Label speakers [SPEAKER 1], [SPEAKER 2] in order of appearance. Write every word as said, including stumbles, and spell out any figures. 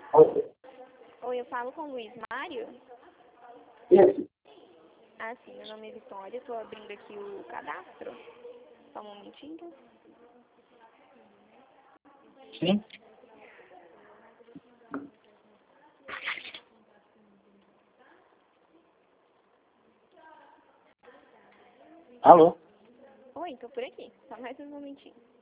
[SPEAKER 1] Oi.
[SPEAKER 2] Oi, eu falo com o Luiz Mário?
[SPEAKER 1] Isso.
[SPEAKER 2] Ah, sim, meu nome é Vitória, estou abrindo aqui o cadastro. Só um momentinho.
[SPEAKER 1] Sim. Alô?
[SPEAKER 2] Oi, tô por aqui. Só mais um momentinho.